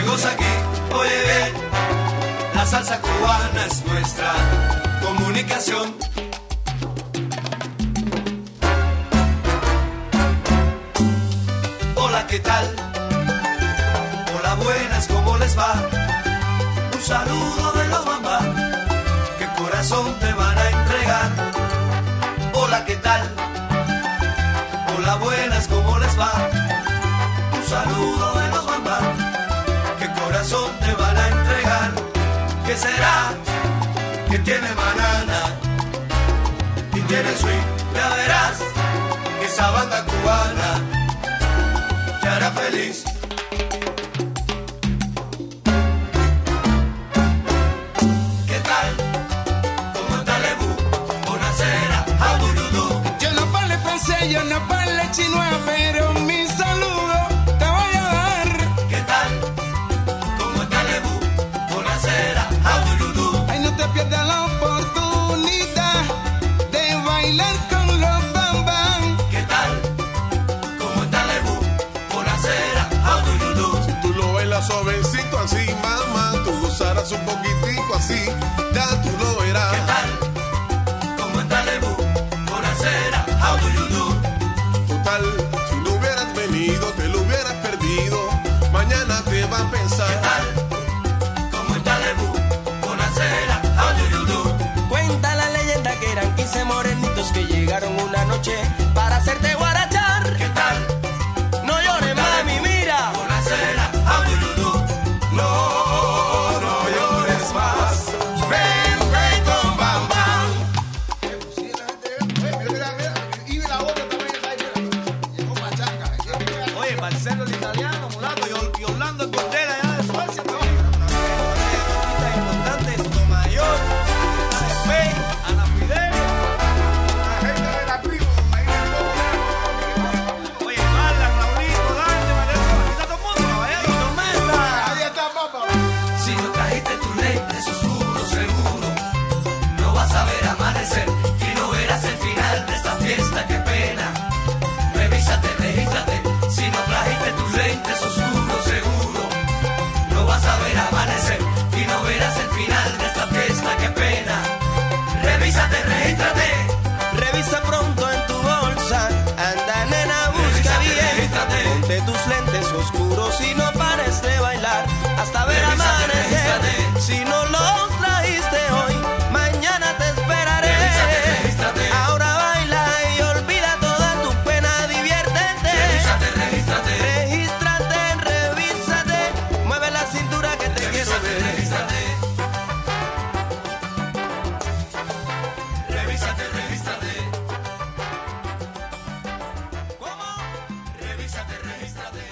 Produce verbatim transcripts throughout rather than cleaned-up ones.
goza aquí, oye bien, la salsa cubana es nuestra comunicación. Hola, ¿qué tal? Hola, buenas, ¿cómo les va? Un saludo de los bambas, que corazón te van a entregar. Hola, ¿qué tal? Hola, buenas, ¿cómo les va? Un saludo de los bambas, que corazón te van a entregar. ¿Qué será? Que tiene banana y tiene swing. Ya verás que esa banda cubana te hará feliz. ¿Qué tal? ¿Cómo está Lebu? Buonasera, how do you do? Yo no parle francés, yo no parle chino, pero mi saludo te voy a dar. ¿Qué tal? ¿Cómo está Lebu? Buonasera, how do you do? Ay, no te pierdas la oportunidad de bailar con los bambán. ¿Qué tal? ¿Cómo está Lebu? Buonasera, how do you do? Si tú lo bailas suavecito así, mamá, tú gozarás un poquitico así, ya tú lo verás. ¿Qué tal? ¿Cómo está Lebu? Buonasera, how do you do? Total, si no hubieras venido, te lo hubieras perdido, mañana te va a pensar. ¿Qué tal? ¿Cómo está Lebu? Buonasera, how do you do? Cuenta la leyenda que eran quince morenitos que llegaron una noche para hacerte guarachar. ¿Qué tal? No llores, mami, mira. Buonasera, how do you do? No, no llores más, ven, ven con Bam Bam. Oye, Marcelo el italiano, mulato, y Orlando el Cordera allá de Suecia, ¿no? Importante, Sotomayor, Ana Spain, Ana Fidel. Oye, Marla, Raulito, Dante, María, aquí está todo el mundo, caballero, Mesa. Ahí está, papá. Si no trajiste tus lentes oscuros, seguro no vas a ver amanecer y no verás el final de esta fiesta, qué pena. Revísate, regístrate. Si no trajiste tus lentes oscuros, seguro no vas a ver amanecer y no verás el final de esta fiesta, qué pena. Revísate, regístrate. Revisa pronto en tu bolsa. Anda, nena, busca Revísate, bien. regístrate. Ponte tus lentes oscuros y no pares de bailar hasta ver Revísate, amanecer. regístrate. Si no los trajiste hoy, mañana te esperaré. Revísate, regístrate. Ahora baila y olvida toda tu pena, diviértete. Revísate, regístrate. Regístrate, revísate. Mueve la cintura que te quiero Revísate, ver. regístrate. Revísate, regístrate. ¿Cómo? Revísate, regístrate.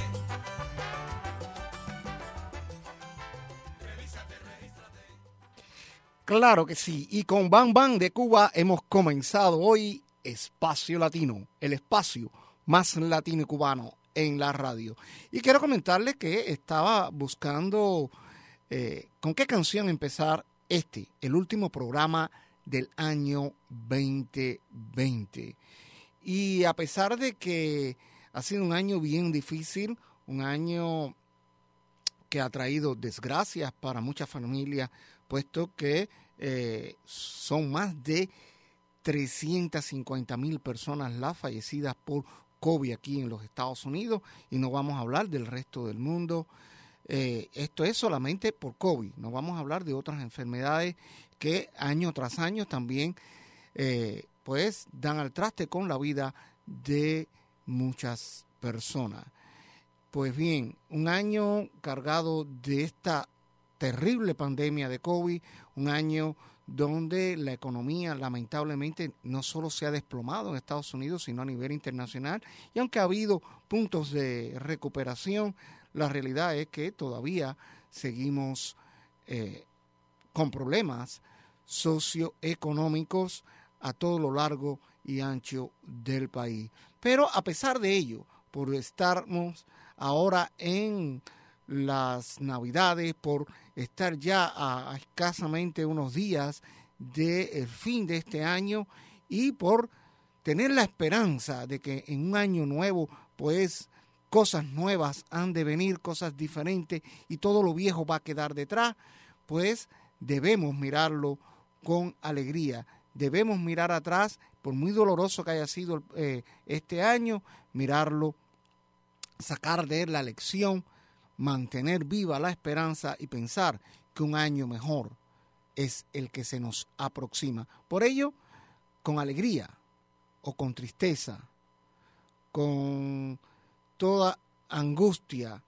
Revísate, regístrate. Claro que sí, y con Bam Bam de Cuba hemos comenzado hoy Espacio Latino, el espacio más latino y cubano en la radio. Y quiero comentarles que estaba buscando eh, con qué canción empezar este, el último programa del año veinte veinte. Y a pesar de que ha sido un año bien difícil, un año que ha traído desgracias para muchas familias, puesto que eh, son más de trescientas cincuenta mil personas las fallecidas por COVID aquí en los Estados Unidos, y no vamos a hablar del resto del mundo. Eh, esto es solamente por COVID, no vamos a hablar de otras enfermedades que año tras año también eh, pues dan al traste con la vida de muchas personas. Pues bien, un año cargado de esta terrible pandemia de COVID, un año donde la economía lamentablemente no solo se ha desplomado en Estados Unidos, sino a nivel internacional, y aunque ha habido puntos de recuperación, la realidad es que todavía seguimos eh, con problemas socioeconómicos a todo lo largo y ancho del país. Pero a pesar de ello, por estarnos ahora en las Navidades, por estar ya a, a escasamente unos días del fin de este año y por tener la esperanza de que en un año nuevo pues cosas nuevas han de venir, cosas diferentes, y todo lo viejo va a quedar detrás, pues debemos mirarlo con alegría. Debemos mirar atrás, por muy doloroso que haya sido eh, este año, mirarlo, sacar de él la lección, mantener viva la esperanza y pensar que un año mejor es el que se nos aproxima. Por ello, con alegría o con tristeza, con toda angustia,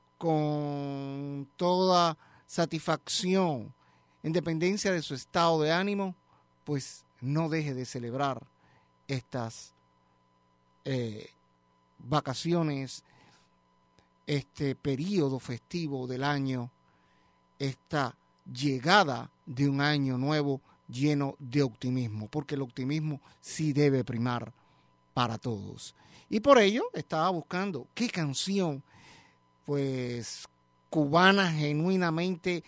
con toda satisfacción, en dependencia de su estado de ánimo, pues no deje de celebrar estas eh, vacaciones, este periodo festivo del año, esta llegada de un año nuevo lleno de optimismo, porque el optimismo sí debe primar para todos. Y por ello estaba buscando qué canción, pues, cubana, genuinamente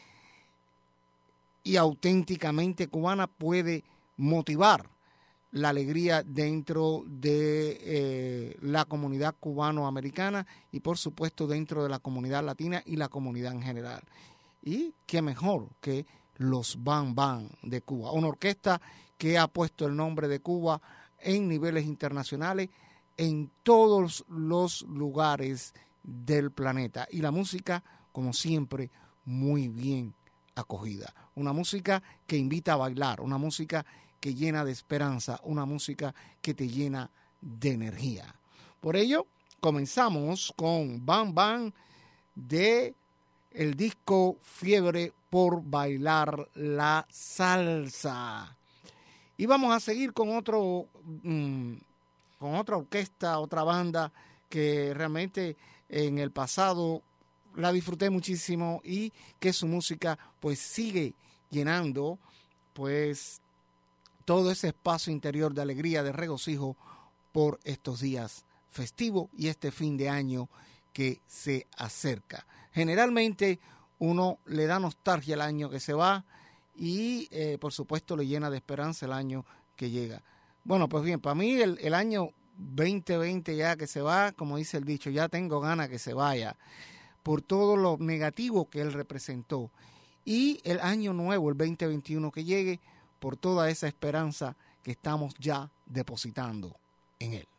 y auténticamente cubana, puede motivar la alegría dentro de eh, la comunidad cubanoamericana y por supuesto dentro de la comunidad latina y la comunidad en general. Y qué mejor que los Bam Bam de Cuba, una orquesta que ha puesto el nombre de Cuba en niveles internacionales en todos los lugares del planeta, y la música, como siempre, muy bien acogida. Una música que invita a bailar, una música que llena de esperanza, una música que te llena de energía. Por ello, comenzamos con Bam Bam de el disco Fiebre por Bailar la Salsa. Y vamos a seguir con otro, mmm, con otra orquesta, otra banda que realmente en el pasado la disfruté muchísimo y que su música pues sigue llenando pues todo ese espacio interior de alegría, de regocijo por estos días festivos y este fin de año que se acerca. Generalmente uno le da nostalgia al año que se va y eh, por supuesto le llena de esperanza el año que llega. Bueno, pues bien, para mí el, el año veinte veinte ya que se va, como dice el dicho, ya tengo ganas que se vaya por todo lo negativo que él representó. Y el año nuevo, el veinte veintiuno que llegue, por toda esa esperanza que estamos ya depositando en él.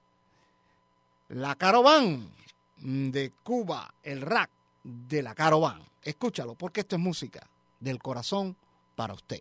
La Caraván de Cuba, el rap de la Caraván. Escúchalo, porque esto es música del corazón para usted.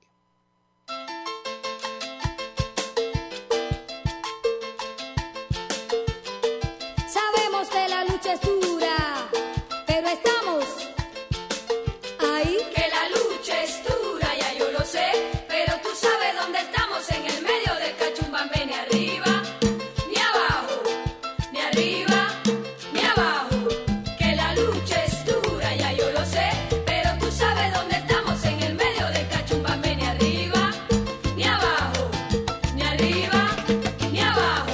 Sabemos que la lucha es dura, pero estamos ahí. Que la lucha es dura, ya yo lo sé, pero tú sabes dónde estamos, en el medio del Cachumbambe, ni arriba, ni abajo, ni arriba, ni abajo. Que la lucha es dura, ya yo lo sé, pero tú sabes dónde estamos, en el medio del Cachumbambe, ni arriba, ni abajo, ni arriba, ni abajo.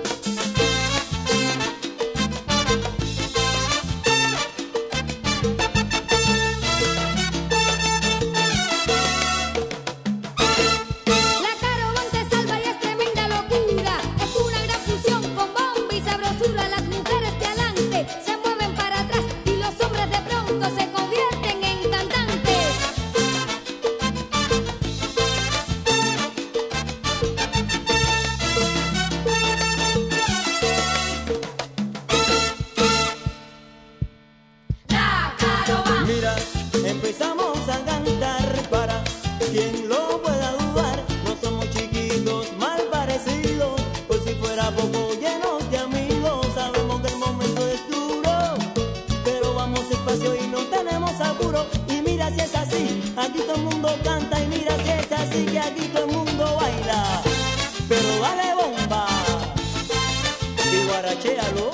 La Caraván te salva y es tremenda locura. Es una gran fusión con bomba y sabrosura. Las mujeres de adelante se mueven para atrás y los hombres de pronto se convierten en cantantes. La Caraván. Mira, empezamos a cantar para quien lo pueda dudar. No somos chiquitos mal parecidos, por si fuera poco llenos de amigos. Sabemos que el momento es duro, pero vamos despacio y no tenemos apuro. Y mira si es así, aquí todo el mundo canta. Y mira si es así, que aquí todo el mundo baila. Pero dale bomba y guarachéalo.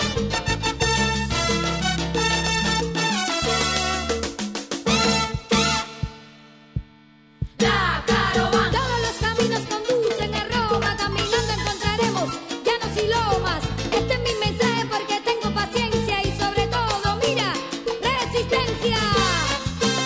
La Caraván. Todos los caminos conducen a Roma. Caminando encontraremos llanos y lomas. Este es mi mensaje porque tengo paciencia y sobre todo, mira, resistencia.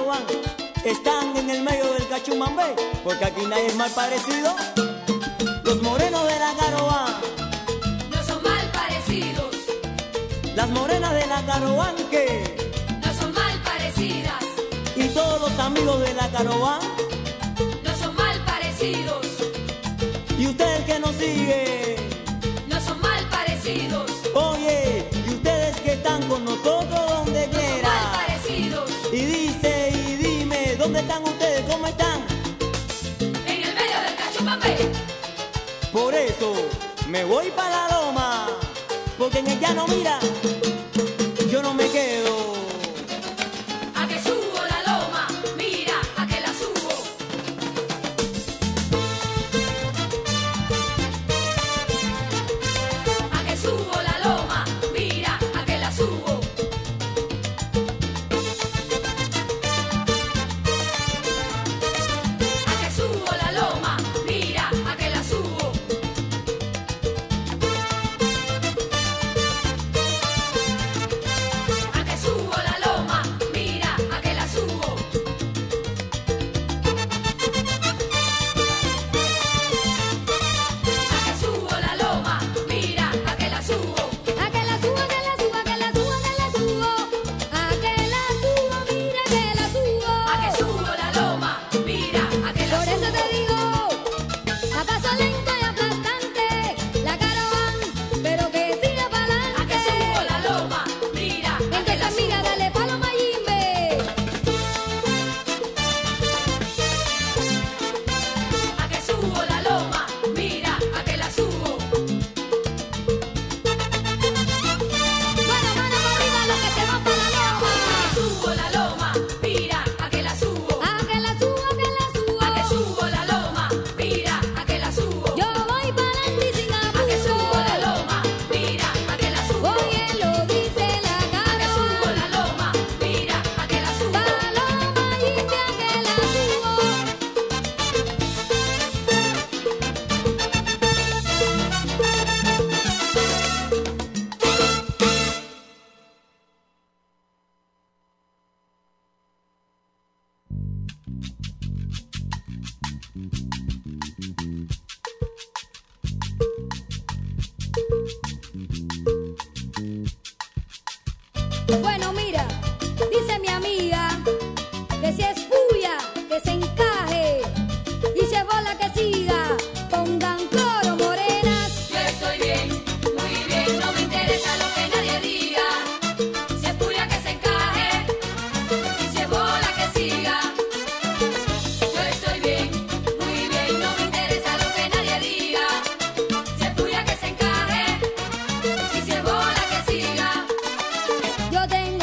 Carován están en el medio del Cachumambé, porque aquí nadie es mal parecido. Los morenos de la Carován no son mal parecidos. Las morenas de la Carován que no son mal parecidas. Y todos los amigos de la Carován no son mal parecidos. Y ustedes que nos siguen no son mal parecidos. Oye, y ustedes que están con nosotros donde no quiera. son mal parecidos. Y dice y dime, ¿dónde están ustedes? ¿Cómo están? En el medio del Cachumambé. Por eso me voy para la loma, porque en el llano, mira, yo no me quedo. A que subo la loma, mira, a que la subo. A que subo la loma, mira, a que la subo. A que subo la loma, mira, a que la subo. A que subo la loma, mira, a que la subo. A que subo la loma, mira, a que la subo. A que la subo, a que la subo, a que la subo, a que la subo. A que la subo, mira que la subo. A que subo la loma, mira, a que la Por subo. eso te digo, a paso lento y aplastante, la Carován, pero que siga pa'lante. A que subo la loma, mira, a que la Entonces subo. mira, dale palo Mayimbe. A que subo la loma, mira, a que la subo. Bueno, mano para arriba los que se van para la A loma. que subo la loma, mira, a que la subo. A que la subo, a que la subo. A que subo la loma, mira, a que la subo. Yo voy pa'lante y sin A que subo la apuro. loma, mira, a que la subo. Oye, lo dice la A que subo Carován. la loma, mira, a que la subo. Paloma limpia que la subo. Bueno, mira, dice mi amiga que si es puya, que se encaje y si es bola que siga, pongan coro morenas. Yo estoy bien, muy bien, no me interesa lo que nadie diga. Si es puya que se encaje y si es bola que siga. Yo estoy bien, muy bien, no me interesa lo que nadie diga. Si es puya que se encaje y si es bola que siga. Yo tengo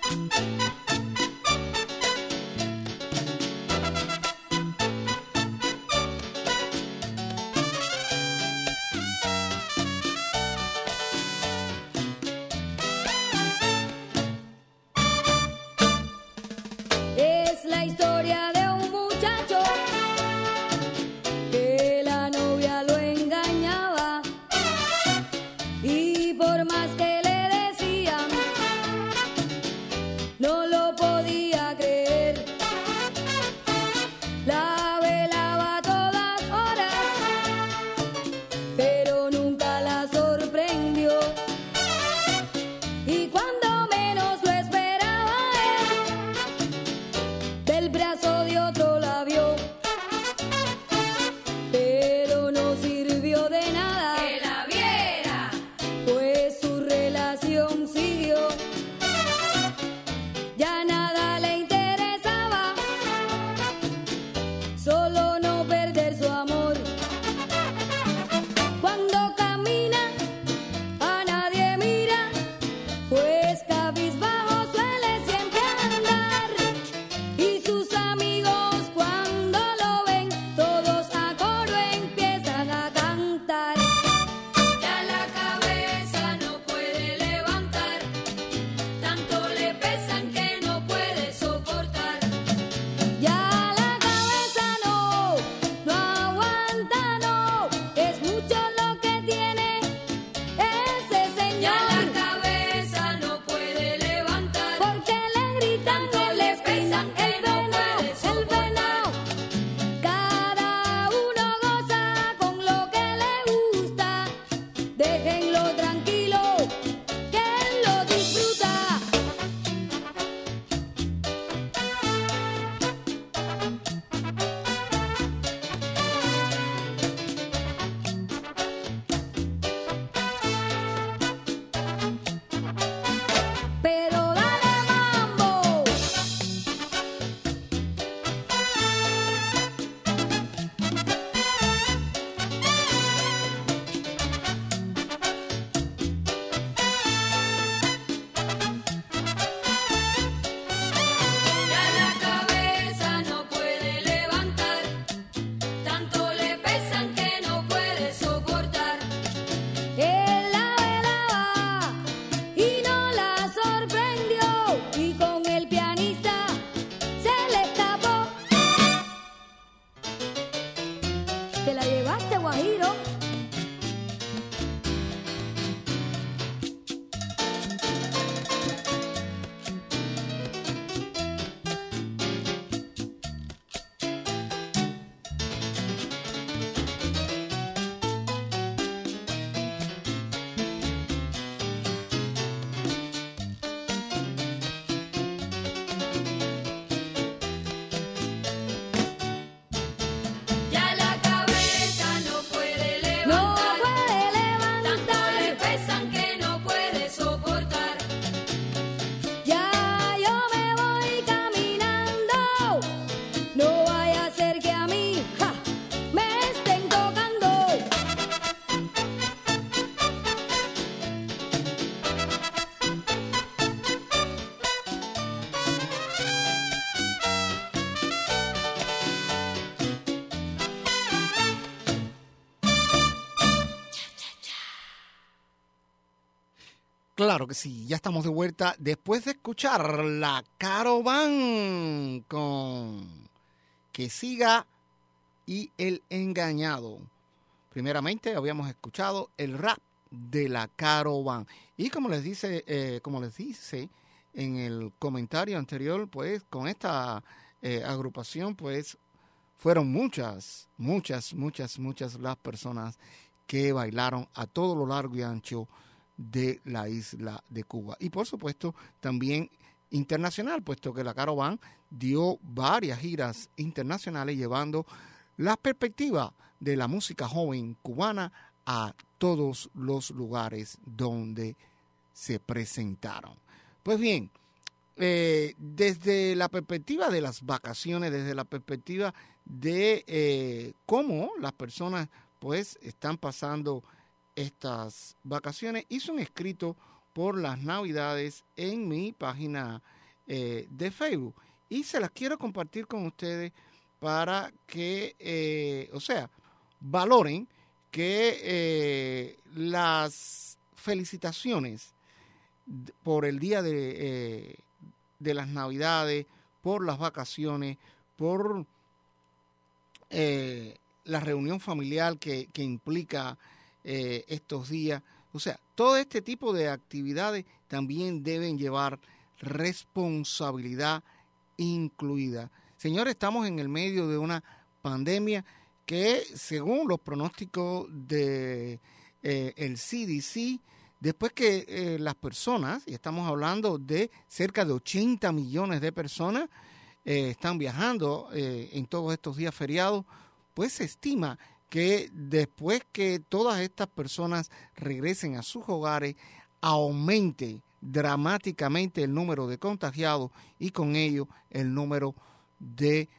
Es la historia de un muchacho que la novia lo engañaba y por más que le decían no lo podía creer. La velaba a todas horas, pero nunca la sorprendió. Y cuando menos lo esperaba él, del brazo de otro la vio, pero no sirvió de nada Que la viera. pues su relación siguió. Ya nada le interesaba, solo no perder su amor. Cuando camina a nadie mira, pues cabizbajo suele siempre andar. Y sus amigos cuando lo ven, todos a coro empiezan a cantar. Ya la cabeza no puede levantar, tanto le pesan que no puede soportar. Ya la cabeza no, no aguanta, no, es mucho lo que tiene ese Ya la señor. cabeza no puede levantar, Porque le gritan tanto que le le pesan pesan que el no venado, puede el soportar. venado. Cada uno goza con lo que le gusta, déjenlo tranquilo, que él lo disfruta. Pero dale mambo. Ya la cabeza no puede levantar, tanto le pesan que no puede soportar. Él la velaba y no la sorprendió, y con el pianista se le escapó. Te la llevaste, Guajiro. Ya la cabeza no puede No levantar, puede tanto le levantar. pesan que no puede soportar. Ya yo me voy caminando, no vaya a ser que a mí ja, me estén tocando. Claro que sí, ya estamos de vuelta después de escuchar la Caravan con Que Siga y El Engañado. Primeramente habíamos escuchado el rap de la Caravan y como les dice, eh, como les dice en el comentario anterior, pues con esta eh, agrupación, pues fueron muchas, muchas, muchas, muchas las personas que bailaron a todo lo largo y ancho de la isla de Cuba. Y por supuesto también internacional, puesto que la Caravan dio varias giras internacionales llevando la perspectiva de la música joven cubana a todos los lugares donde se presentaron. Pues bien, eh, desde la perspectiva de las vacaciones, desde la perspectiva de eh, cómo las personas pues están pasando estas vacaciones, hice un escrito por las Navidades en mi página eh, de Facebook. Y se las quiero compartir con ustedes para que, eh, o sea, valoren que eh, las felicitaciones por el día de, eh, de las Navidades, por las vacaciones, por eh, la reunión familiar que, que implica eh, estos días. O sea, todo este tipo de actividades también deben llevar responsabilidad incluida. Señores, estamos en el medio de una pandemia que, según los pronósticos de eh, el C D C, después que eh, las personas, y estamos hablando de cerca de ochenta millones de personas, eh, están viajando eh, en todos estos días feriados, pues se estima que después que todas estas personas regresen a sus hogares, aumente dramáticamente el número de contagiados y con ello el número de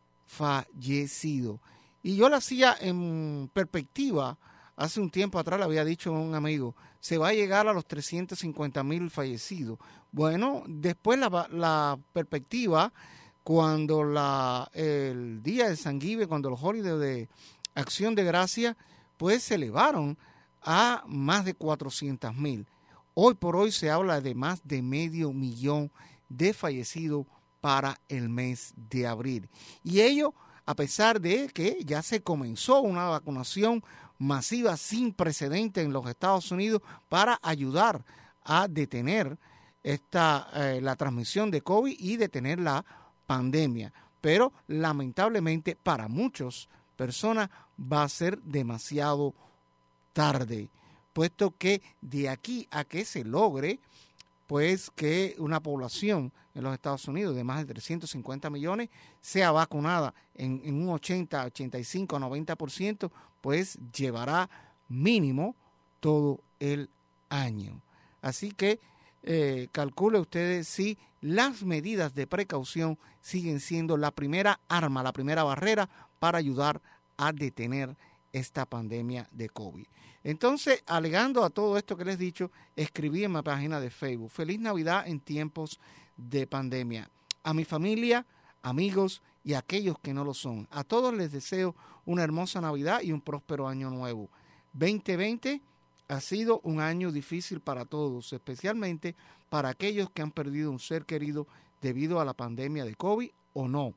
fallecidos. Y yo lo hacía en perspectiva. Hace un tiempo atrás le había dicho a un amigo, se va a llegar a los trescientos cincuenta mil fallecidos. Bueno, después la, la perspectiva, cuando la, el día de San Giving, cuando los holidays de Acción de Gracia, pues se elevaron a más de cuatrocientos mil. Hoy por hoy se habla de más de medio millón de fallecidos para el mes de abril. Y ello a pesar de que ya se comenzó una vacunación masiva sin precedentes en los Estados Unidos para ayudar a detener esta, eh, la transmisión de COVID y detener la pandemia. Pero lamentablemente para muchas personas va a ser demasiado tarde, puesto que de aquí a que se logre pues que una población en los Estados Unidos de más de trescientos cincuenta millones sea vacunada en, en un ochenta, ochenta y cinco, noventa por ciento, pues llevará mínimo todo el año. Así que eh, calcule ustedes si las medidas de precaución siguen siendo la primera arma, la primera barrera para ayudar a detener esta pandemia de COVID. Entonces, alegando a todo esto que les he dicho, escribí en mi página de Facebook: Feliz Navidad en tiempos de pandemia. A mi familia, amigos y a aquellos que no lo son, a todos les deseo una hermosa Navidad y un próspero año nuevo. veinte veinte ha sido un año difícil para todos, especialmente para aquellos que han perdido un ser querido debido a la pandemia de COVID o no,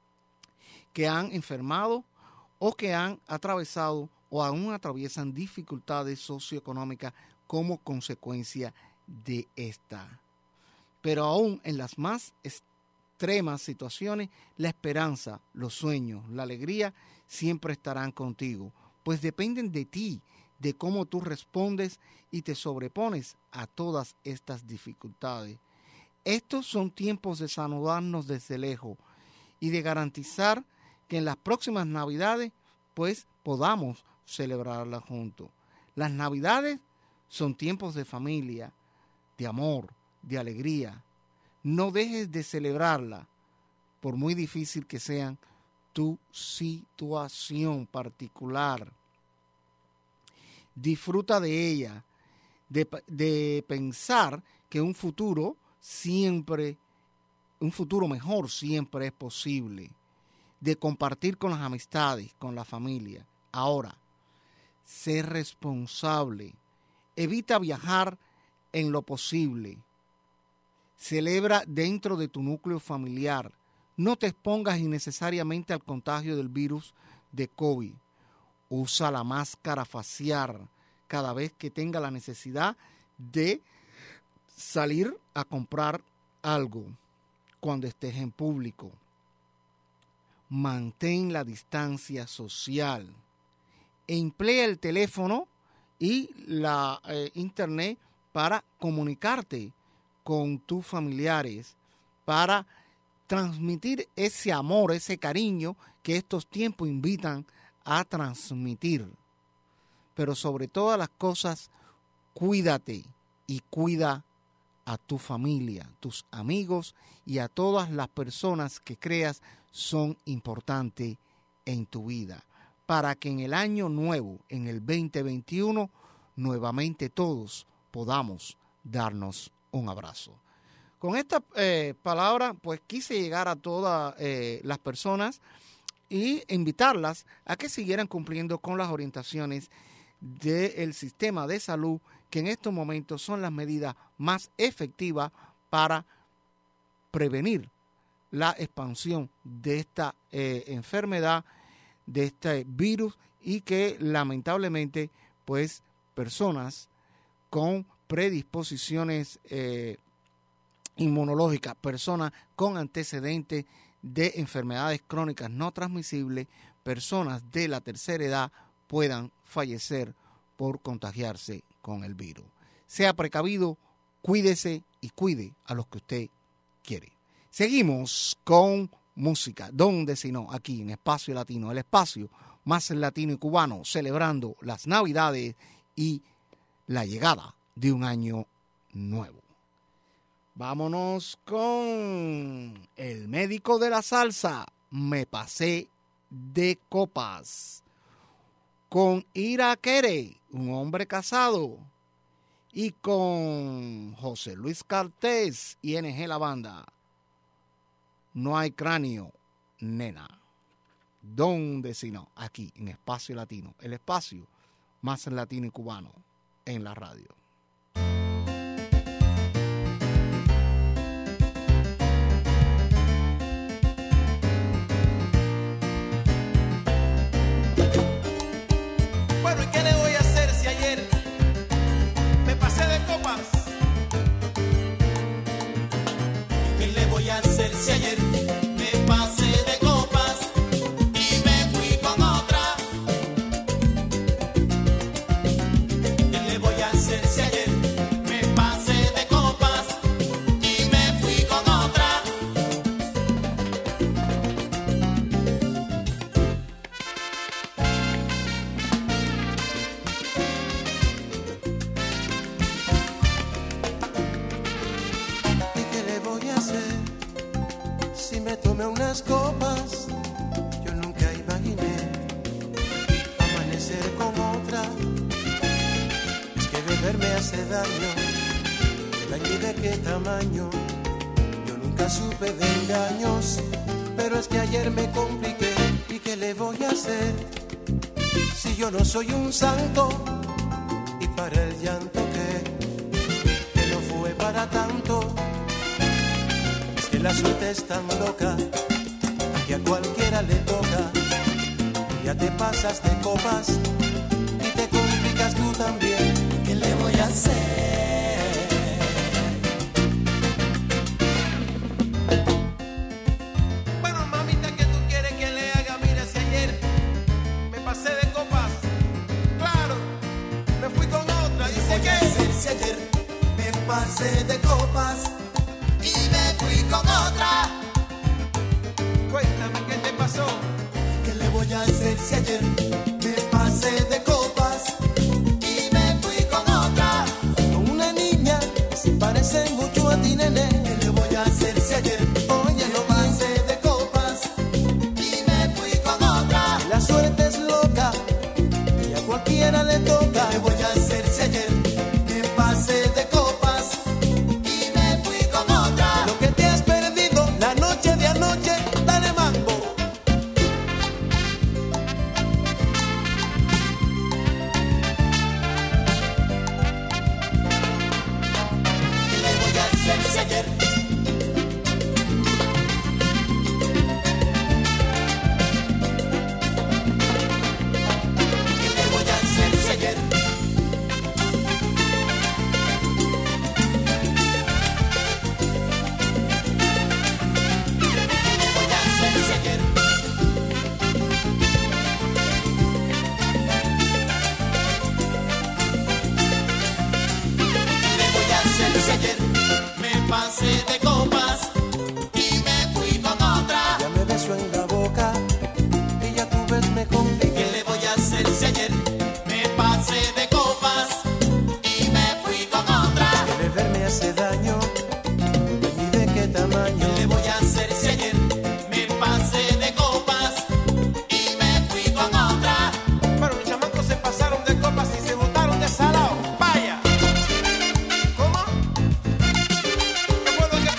que han enfermado o que han atravesado o aún atraviesan dificultades socioeconómicas como consecuencia de esta. Pero aún en las más extremas situaciones, la esperanza, los sueños, la alegría siempre estarán contigo, pues dependen de ti, de cómo tú respondes y te sobrepones a todas estas dificultades. Estos son tiempos de saludarnos desde lejos y de garantizar que en las próximas Navidades pues podamos celebrarlas juntos. Las Navidades son tiempos de familia, de amor, de alegría. No dejes de celebrarla, por muy difícil que sea tu situación particular. Disfruta de ella, de, de pensar que un futuro siempre, un futuro mejor siempre es posible, de compartir con las amistades, con la familia. Ahora, sé responsable, evita viajar en lo posible, celebra dentro de tu núcleo familiar, no te expongas innecesariamente al contagio del virus de COVID, usa la máscara facial cada vez que tenga la necesidad de salir a comprar algo cuando estés en público. Mantén la distancia social. Emplea el teléfono y la eh, internet para comunicarte con tus familiares, para transmitir ese amor, ese cariño que estos tiempos invitan a transmitir. Pero sobre todas las cosas, cuídate y cuida a tu familia, tus amigos y a todas las personas que creas son importantes en tu vida, para que en el año nuevo, en el veinte veintiuno, nuevamente todos podamos darnos un abrazo. Con esta eh, palabra, pues quise llegar a todas eh, las personas y invitarlas a que siguieran cumpliendo con las orientaciones del sistema de salud, que en estos momentos son las medidas más efectivas para prevenir la expansión de esta eh, enfermedad, de este virus, y que lamentablemente pues personas con predisposiciones eh, inmunológicas, personas con antecedentes de enfermedades crónicas no transmisibles, personas de la tercera edad puedan fallecer por contagiarse con el virus. Sea precavido, cuídese y cuide a los que usted quiere. Seguimos con música. ¿Dónde si no? Aquí en Espacio Latino, el espacio más latino y cubano, celebrando las Navidades y la llegada de un año nuevo. Vámonos con el médico de la salsa. Me pasé de copas. Con Ira Quere, un hombre casado. Y con José Luis Cartés y N G La Banda. No hay cráneo, nena. ¿Dónde si no? Aquí en Espacio Latino, el espacio más latino y cubano en la radio. Bueno, ¿y qué le voy a hacer si ayer me pasé de copas? ¿Qué le voy a hacer si ayer me pasé de copas y me fui con otra? ¿Qué le voy a hacer si ayer me pasé de copas y me fui con otra? ¿Y qué le voy a hacer si me tomé unas copas? Yo nunca imaginé amanecer con otra. Es que beber me hace daño, daño y de qué tamaño. Yo nunca supe de engaños, pero es que ayer me compliqué. ¿Y qué le voy a hacer si yo no soy un santo? Y para el llanto que, que no fue para tanto. Es que la suerte es tan loca que a cualquiera le toca. Ya te pasas de copas y te complicas tú también. ¿Qué le voy a hacer? Bueno, mamita, ¿qué tú quieres que le haga? Mira, si ayer me pasé de copas, claro, me fui con otra. Dice que si ayer me pasé de copas y me fui con otra. Cuéntame qué te pasó. ¿Qué le voy a hacer si ayer me pasé de copas y me fui con otra? Con una niña que se parece mucho a ti, nene. ¿Qué le voy a hacer si ayer oye me pasé de copas y me fui con otra? La suerte es loca y a cualquiera le toca. ¿Qué le voy a hacer si ayer me pasé de copas y me fui con otra? Lo que te has perdido la noche de anoche, dale mambo. ¿Qué le voy a hacer si ayer? ¿Qué le voy a hacer si ayer? ¿Qué le voy a hacer si ayer? ¿Qué le voy a hacer si ayer me pasé de copas y me fui con otra? Ya me beso en la boca y ya tú ves me compliqué. ¿Qué le voy a hacer si ayer me pasé de copas y me fui con otra? Que beber me hace daño, ¿y de qué tamaño? ¿Qué le voy a hacer si ayer me pasé de copas y me fui con otra? Bueno, los chamacos se pasaron de copas y se botaron de salado. Vaya. ¿Cómo? ¿Qué fue lo que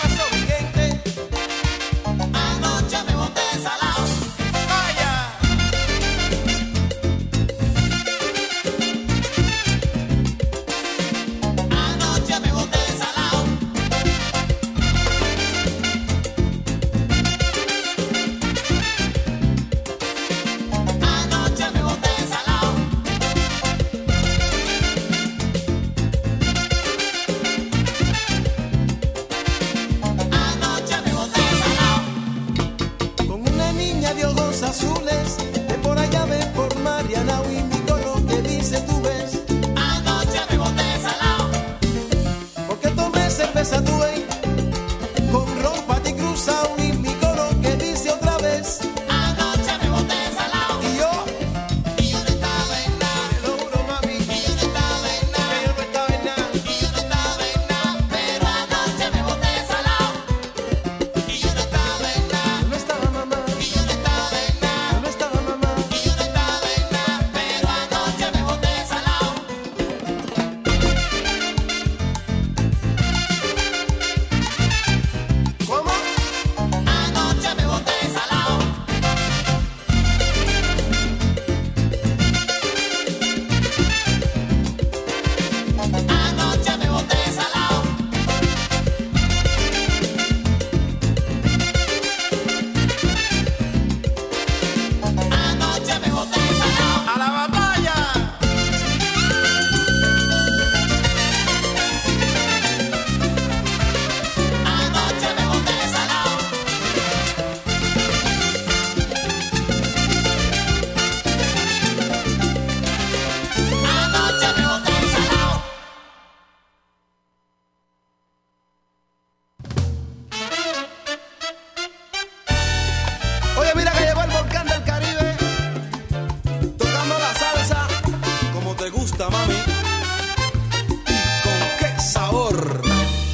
tú ves. Anoche me boté salao. Porque tomé cerveza tú ves. Con ron pati cruzado y mi coro que dice otra vez. Anoche me boté salao. Y yo, Y yo no estaba en nada. te lo juro mami, Y yo no estaba en que nada. yo no estaba en nada. Y yo no estaba en nada. Pero anoche me boté salao. Y yo no estaba en nada. Yo no estaba mamá, Y yo no estaba en nada. yo no estaba mamá. Y yo no estaba en nada. Pero anoche me boté salao. ¿Cómo? Anoche me boté salao. Anoche me boté salao. Anoche me boté salao. ¡A la batalla! Anoche me boté salao. Anoche me boté salao. Oye, mira que llegó el volcán del Caribe, tocando la salsa como te gusta, mami. ¿Y con qué sabor?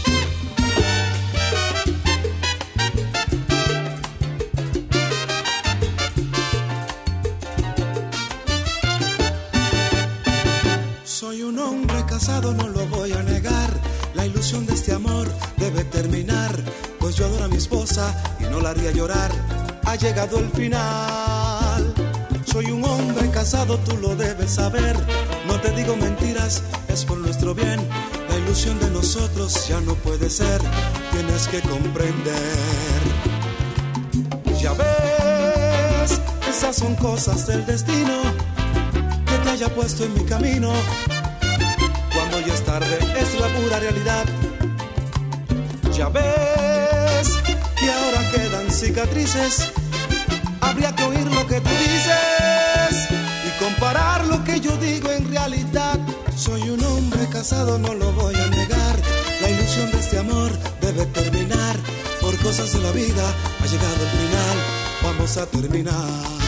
Soy un hombre casado, no lo voy a negar. La ilusión de este amor debe terminar, pues yo adoro a mi esposa y no la haría llorar. Ha llegado el final. Soy un hombre casado, tú lo debes saber. No te digo mentiras, es por nuestro bien. La ilusión de nosotros ya no puede ser. Tienes que comprender. Ya ves, esas son cosas del destino que te haya puesto en mi camino. Cuando ya es tarde es la pura realidad. Ya ves que ahora quedan cicatrices. Habría que oír lo que tú dices y comparar lo que yo digo en realidad. Soy un hombre casado, no lo voy a negar. La ilusión de este amor debe terminar. Por cosas de la vida ha llegado el final. Vamos a terminar.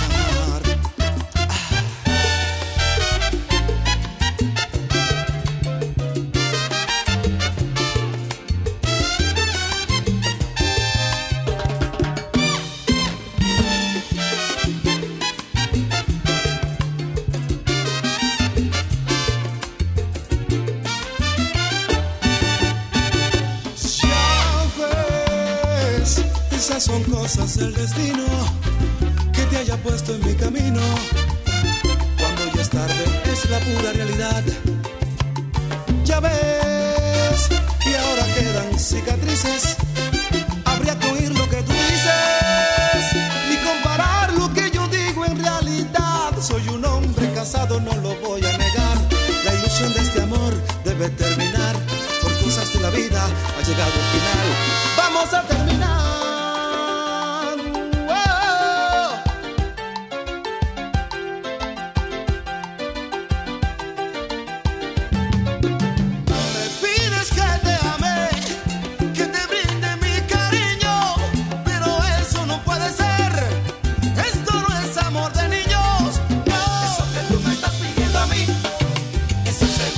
Esas son cosas del destino que te haya puesto en mi camino. Cuando ya es tarde es la pura realidad. Ya ves que ahora quedan cicatrices. Habría que oír lo que tú dices y comparar lo que yo digo en realidad. Soy un hombre casado, no lo voy a negar. La ilusión de este amor debe terminar. Por cosas de la vida ha llegado el final. Vamos a terminar.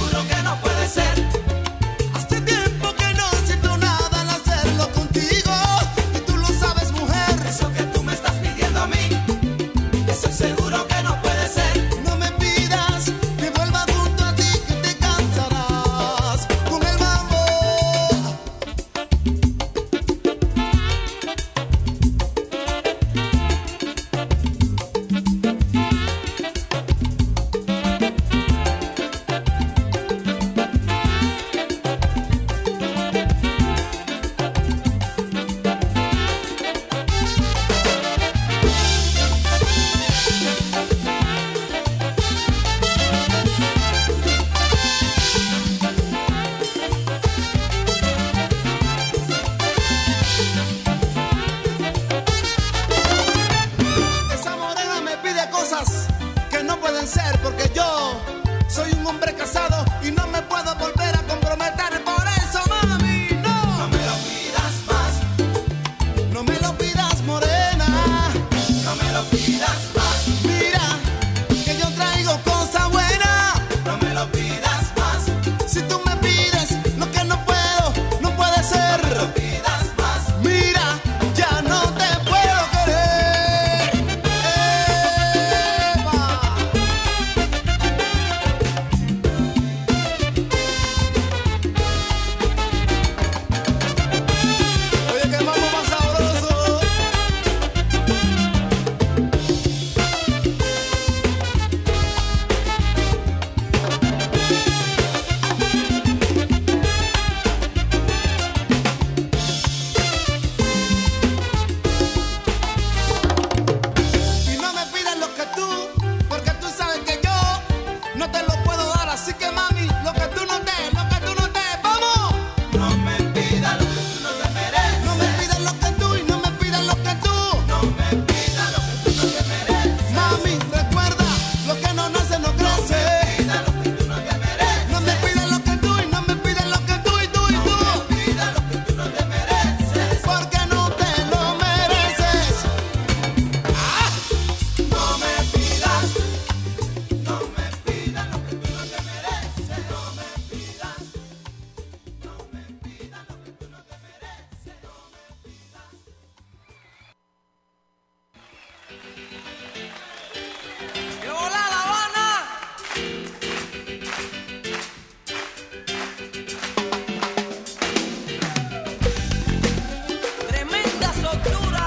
Hace tiempo que no siento nada al hacerlo contigo. Así que mami, lo que tú no te, lo que tú no te, vamos. No me pidas lo que tú no te mereces. No me pidas lo que tú y no me pidas lo que tú. No me pidas lo que tú no te mereces. Mami, recuerda, lo que no nace no crece. No me pidas lo que tú no te mereces. No me pidas lo que tú y no me pidas lo que tú y tú y tú. No me pidas lo que tú no te mereces. Porque no te lo mereces. Ah. No me pidas, no me pidas lo que tú no te mereces. No me pidas, no me pidas lo que tú no te mereces. No me pidas. ¡Qué hola, La Habana! Tremenda soltura.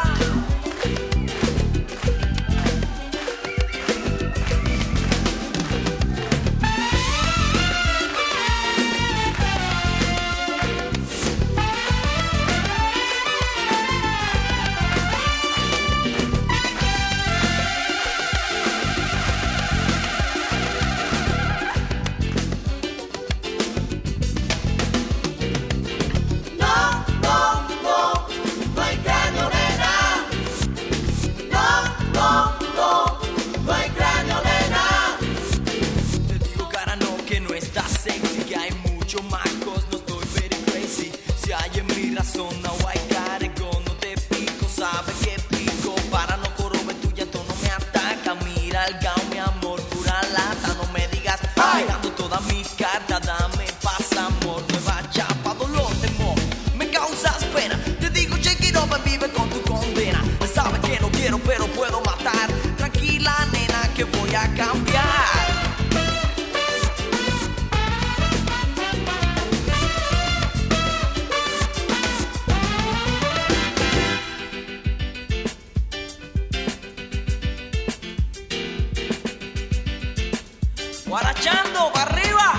No, no, no, no hay cráneo, nena. No, no, no, no hay cráneo, nena. Te digo, cara, no, que no estás sexy, que hay mucho macos, no estoy very crazy. Si hay en mi razón, no hay cargo, no te pico, sabe que pico. Para no corrobe tu llanto, no me ataca. Mira el gao, mi amor, pura lata, no me digas. Pegando toda mi carta, dame paz, amor, nueva chapa, dolor, temor. Me causas pena, te digo, check it up, vive con tu condena. Sabes que no quiero, pero puedo matar. Tranquila, nena, que voy a cambiar. Guarachando, para arriba.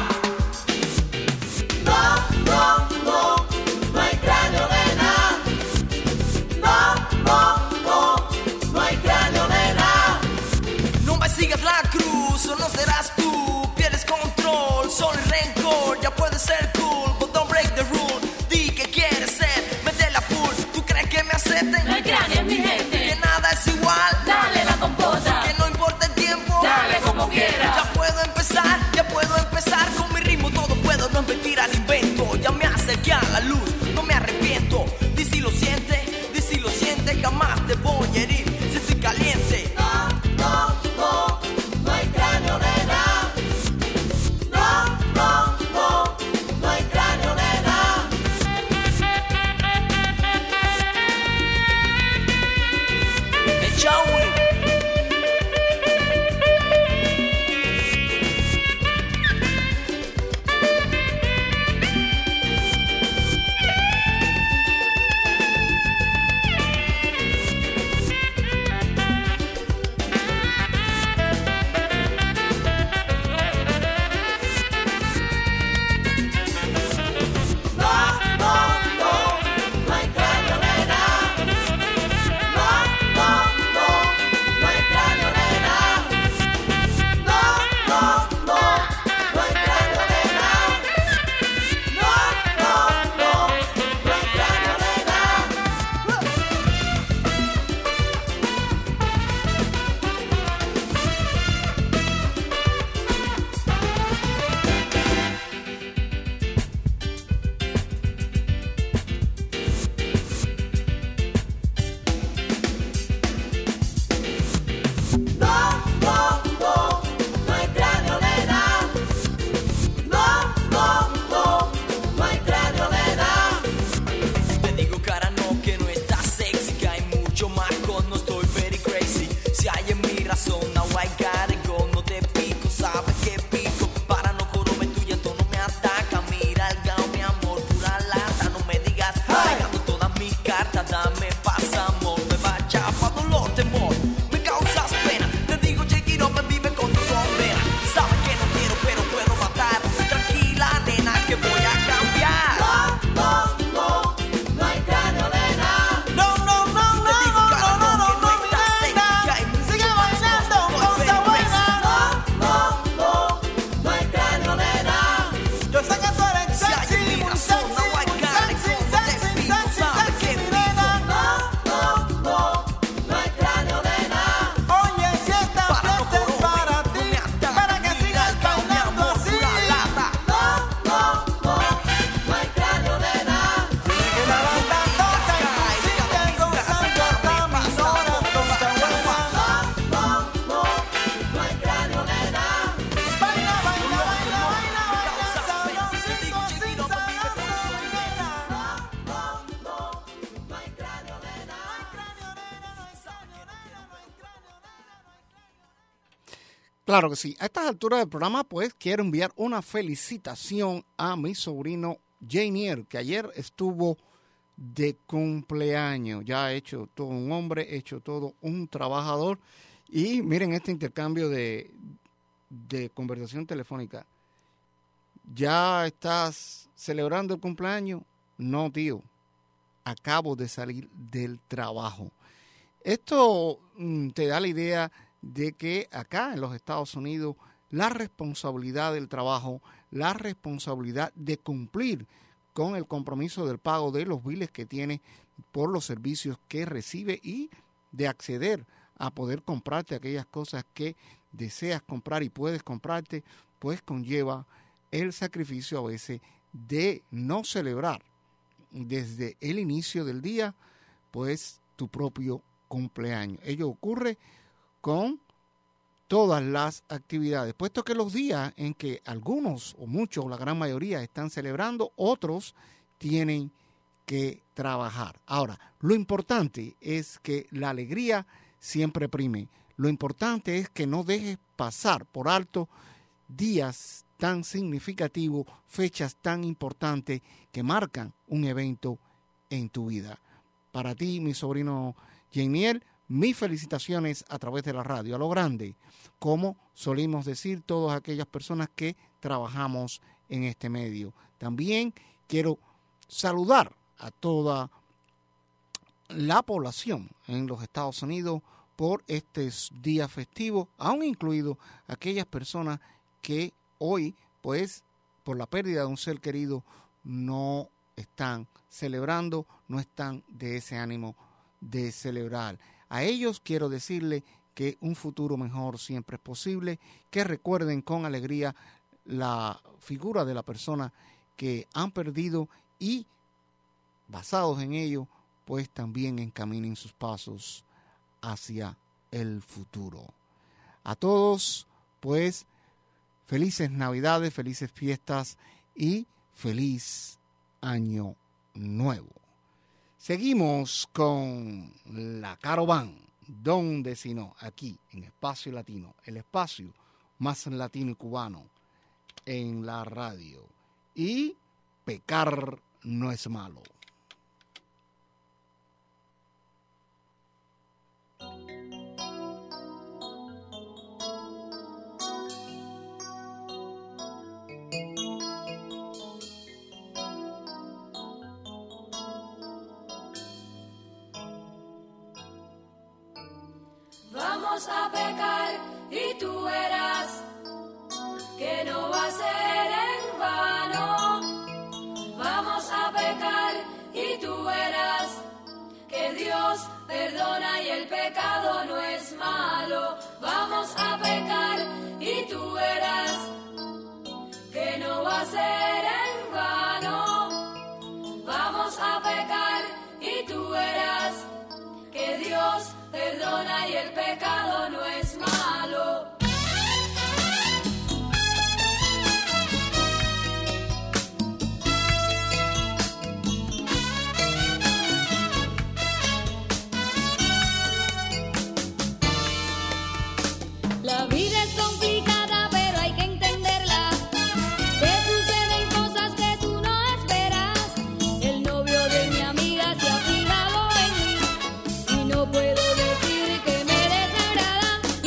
No, no, no, no hay cráneo, nena. No, no, no, no hay cráneo, nena. No me sigas la cruz, o no serás tú. Pierdes control, solo el rencor. Ya puedes ser cool, but don't break the rule. Di que quieres ser, mete la full. ¿Tú crees que me acepten? No hay cráneo, mi gente. Que nada es igual. Dale la compota. Que no importa el tiempo. Dale como quieras. Ya puedo empezar, ya puedo empezar. Con mi ritmo todo puedo, no repetir al invento. Ya me acerqué a la luz, no me arrepiento. Di si lo sientes, di si lo sientes. Jamás te voy a herir si estoy caliente. No, no, no, no hay cráneo, nena. No, no, no, no Claro que sí. A estas alturas del programa, pues, quiero enviar una felicitación a mi sobrino Janier, que ayer estuvo de cumpleaños. Ya ha hecho todo un hombre, hecho todo un trabajador. Y miren este intercambio de, de conversación telefónica. ¿Ya estás celebrando el cumpleaños? No, tío. Acabo de salir del trabajo. Esto mm, te da la idea de que acá en los Estados Unidos la responsabilidad del trabajo, la responsabilidad de cumplir con el compromiso del pago de los biles que tiene por los servicios que recibe y de acceder a poder comprarte aquellas cosas que deseas comprar y puedes comprarte, pues conlleva el sacrificio a veces de no celebrar desde el inicio del día, pues tu propio cumpleaños. Ello ocurre con todas las actividades, puesto que los días en que algunos o muchos, la gran mayoría, están celebrando, otros tienen que trabajar. Ahora, lo importante es que la alegría siempre prime. Lo importante es que no dejes pasar por alto días tan significativos, fechas tan importantes que marcan un evento en tu vida. Para ti, mi sobrino Janiel, mis felicitaciones a través de la radio, a lo grande, como solimos decir todas aquellas personas que trabajamos en este medio. También quiero saludar a toda la población en los Estados Unidos por este día festivo, aún incluido aquellas personas que hoy, pues, por la pérdida de un ser querido, no están celebrando, no están de ese ánimo de celebrar. A ellos quiero decirle que un futuro mejor siempre es posible, que recuerden con alegría la figura de la persona que han perdido y, basados en ello, pues también encaminen sus pasos hacia el futuro. A todos, pues, felices Navidades, felices fiestas y feliz Año Nuevo. Seguimos con la Caraván, donde si no, aquí en Espacio Latino, el espacio más latino y cubano en la radio. Y pecar no es malo. Vamos a pecar y tú verás que no va a ser en vano. Vamos a pecar y tú verás que Dios perdona y el pecado no es malo. Vamos a pecar y tú verás que no va a ser en vano. Vamos a pecar y tú verás que Dios perdona y el pecado no es malo. La vida es complicada, pero hay que entenderla. Te suceden cosas que tú no esperas. El novio de mi amiga se ha fijado en mí y no puedo decir que me desagrada.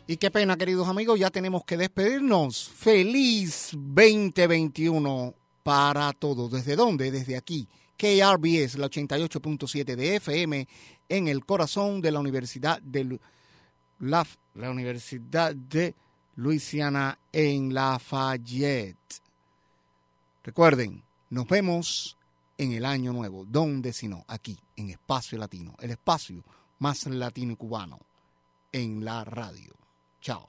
Y qué pena, queridos amigos, ya tenemos que despedirnos. Feliz veinte veintiuno para todos. ¿Desde dónde? Desde aquí. K R V S, la ochenta y ocho punto siete de F M, en el corazón de la Universidad de la, la Universidad de Luisiana en Lafayette. Recuerden, nos vemos en el año nuevo. ¿Dónde sino? Aquí, en Espacio Latino, el espacio más latino y cubano en la radio. Chao.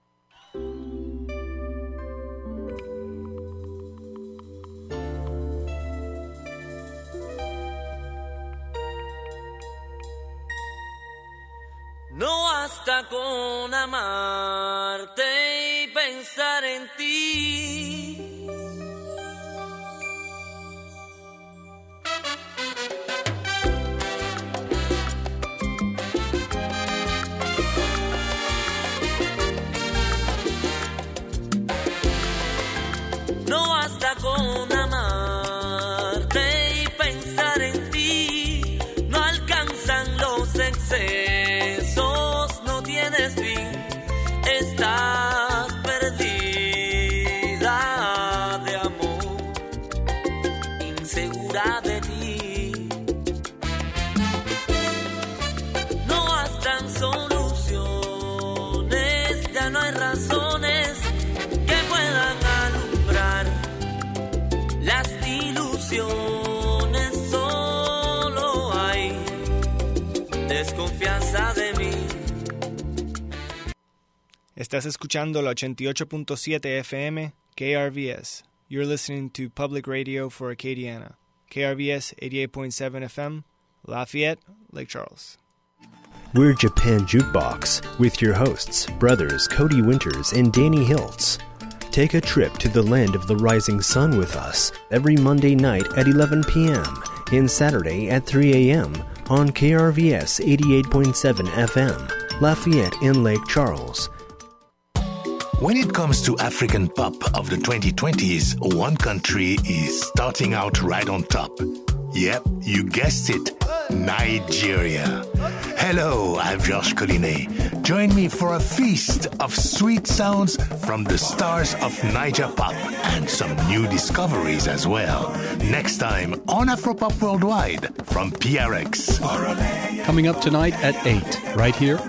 No basta con amarte y pensar en ti. No basta con amarte y pensar en ti. No alcanzan los excesos, no tienes fin. Estás perdida de amor, insegura de ti. No bastan soluciones, ya no hay razones que puedan las ilusiones, solo hay desconfianza de mí. Estás escuchando la ochenta y ocho punto siete F M, K R V S. You're listening to Public Radio for Acadiana. K R V S eighty-eight point seven F M, Lafayette, Lake Charles. We're Japan Jukebox with your hosts, brothers Cody Winters and Danny Hiltz. Take a trip to the land of the rising sun with us every Monday night at eleven p.m. and Saturday at three a.m. on K R V S eighty-eight point seven F M, Lafayette in Lake Charles. When it comes to African pop of the twenty twenties, one country is starting out right on top. Yep, you guessed it, Nigeria. Hello, I'm Georges Collinet. Join me for a feast of sweet sounds from the stars of Niger Pop and some new discoveries as well. Next time on Afropop Worldwide from P R X. Coming up tonight at eight, right here